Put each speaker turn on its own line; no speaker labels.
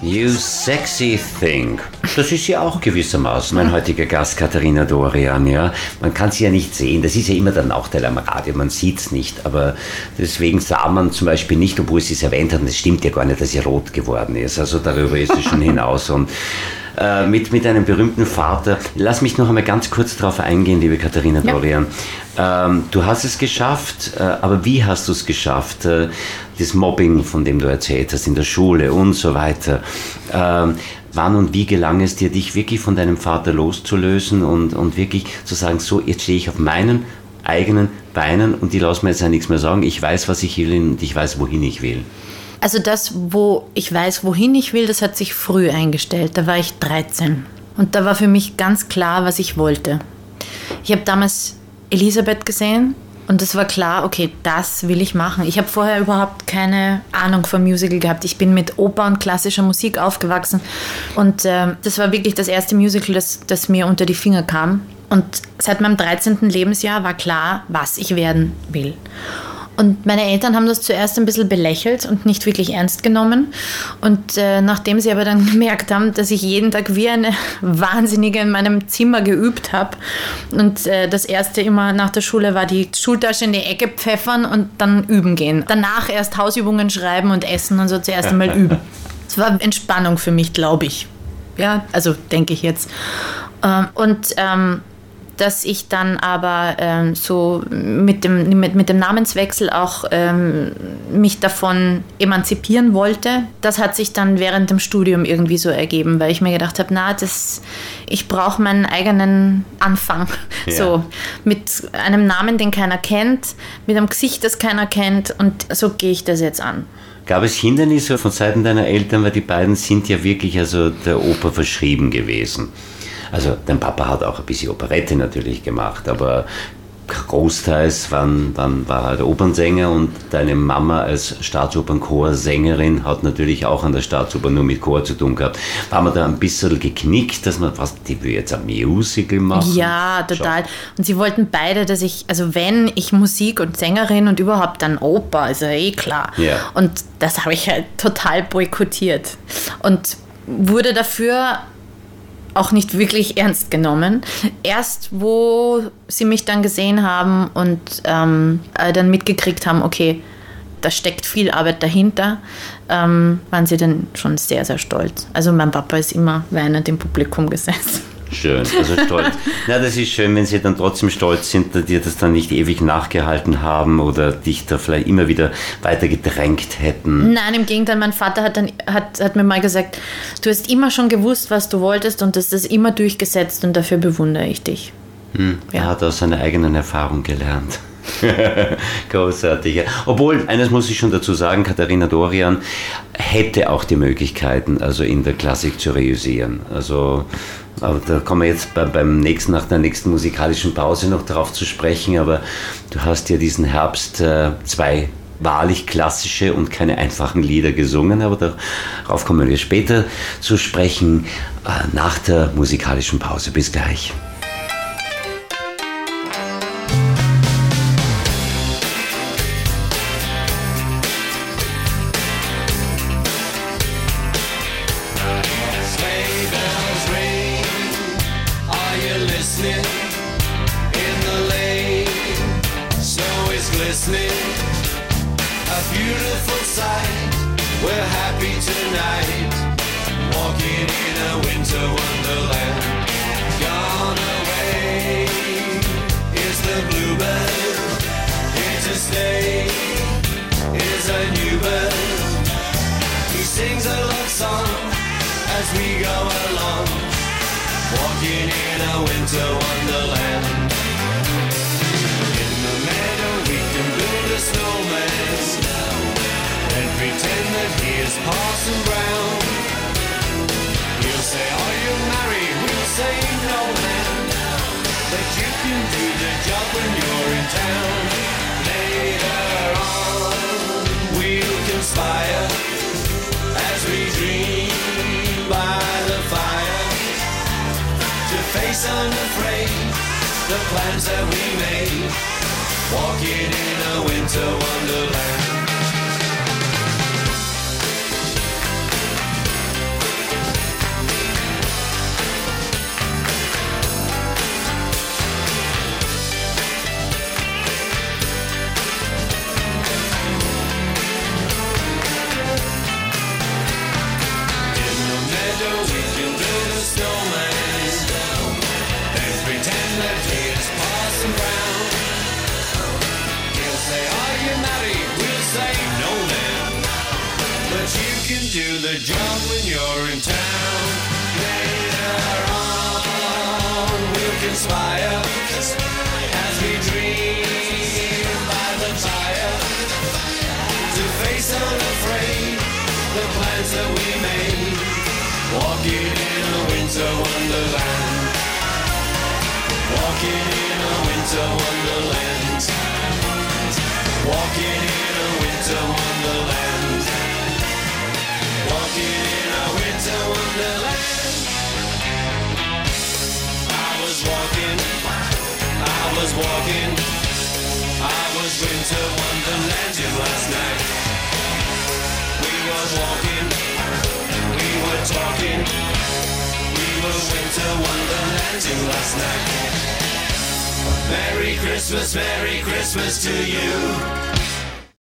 You Sexy Thing. Das ist ja auch gewissermaßen mein heutiger Gast, Katharina Dorian. Ja. Man kann sie ja nicht sehen, das ist ja immer der Nachteil am Radio, man sieht es nicht. Aber deswegen sah man zum Beispiel nicht, obwohl sie es erwähnt hat, das stimmt ja gar nicht, dass sie rot geworden ist. Also darüber ist sie schon hinaus. Und mit einem berühmten Vater. Lass mich noch einmal ganz kurz darauf eingehen, liebe Katharina Dorian. Du hast es geschafft, aber wie hast du es geschafft? Das Mobbing, von dem du erzählt hast, in der Schule und so weiter. Wann und wie gelang es dir, dich wirklich von deinem Vater loszulösen und wirklich zu sagen, so, jetzt stehe ich auf meinen eigenen Beinen und die lassen mir jetzt ja nichts mehr sagen. Ich weiß, was ich will und ich weiß, wohin ich will.
Also das, wo ich weiß, wohin ich will, das hat sich früh eingestellt. Da war ich 13. Und da war für mich ganz klar, was ich wollte. Ich habe damals Elisabeth gesehen und es war klar, okay, das will ich machen. Ich habe vorher überhaupt keine Ahnung vom Musical gehabt. Ich bin mit Oper und klassischer Musik aufgewachsen. Und das war wirklich das erste Musical, das mir unter die Finger kam. Und seit meinem 13. Lebensjahr war klar, was ich werden will. Und meine Eltern haben das zuerst ein bisschen belächelt und nicht wirklich ernst genommen. Und nachdem sie aber dann gemerkt haben, dass ich jeden Tag wie eine Wahnsinnige in meinem Zimmer geübt habe und das erste immer nach der Schule war die Schultasche in die Ecke pfeffern und dann üben gehen. Danach erst Hausübungen schreiben und essen und so zuerst einmal üben. Das war Entspannung für mich, glaube ich. Ja, also denke ich jetzt. Dass ich dann aber so mit dem Namenswechsel auch mich davon emanzipieren wollte, das hat sich dann während dem Studium irgendwie so ergeben, weil ich mir gedacht habe, ich brauche meinen eigenen Anfang. Ja. So mit einem Namen, den keiner kennt, mit einem Gesicht, das keiner kennt und so gehe ich das jetzt an.
Gab es Hindernisse von Seiten deiner Eltern, weil die beiden sind ja wirklich also der Oper verschrieben gewesen? Also dein Papa hat auch ein bisschen Operette natürlich gemacht, aber großteils war halt Opernsänger und deine Mama als Staatsopernchorsängerin hat natürlich auch an der Staatsoper nur mit Chor zu tun gehabt. War man da ein bisschen geknickt, dass man, die will jetzt ein Musical machen?
Ja, total. Und sie wollten beide, dass wenn ich Musik und Sängerin und überhaupt dann Oper, ist ja eh klar. Ja. Und das habe ich halt total boykottiert und wurde dafür auch nicht wirklich ernst genommen. Erst wo sie mich dann gesehen haben und dann mitgekriegt haben, okay, da steckt viel Arbeit dahinter, waren sie dann schon sehr, sehr stolz. Also mein Papa ist immer weinend im Publikum gesessen.
Schön, also stolz. Na, das ist schön, wenn sie dann trotzdem stolz sind, dass dir das dann nicht ewig nachgehalten haben oder dich da vielleicht immer wieder weiter gedrängt hätten.
Nein, im Gegenteil, mein Vater hat mir mal gesagt, du hast immer schon gewusst, was du wolltest und hast das immer durchgesetzt und dafür bewundere ich dich.
Er hat aus seiner eigenen Erfahrung gelernt. Großartig. Obwohl, eines muss ich schon dazu sagen, Katharina Dorian hätte auch die Möglichkeiten, also in der Klassik zu reüssieren. Also, aber da kommen wir jetzt nach der nächsten musikalischen Pause noch darauf zu sprechen, aber du hast ja diesen Herbst 2 wahrlich klassische und keine einfachen Lieder gesungen, aber darauf kommen wir später zu sprechen, nach der musikalischen Pause. Bis gleich.
Unafraid, the plans that we made, walking in a winter wonderland. job when you're in town. Later on, we'll conspire as we dream by the fire to face unafraid the plans that we made. Walking in a winter wonderland. Walking in a winter wonderland. Walking in a winter wonderland. Walking in a winter wonderland. I was walking, I was walking, I was winter wonderlanding last night. We were walking, we were talking, we were winter wonderlanding last night. Merry Christmas to you.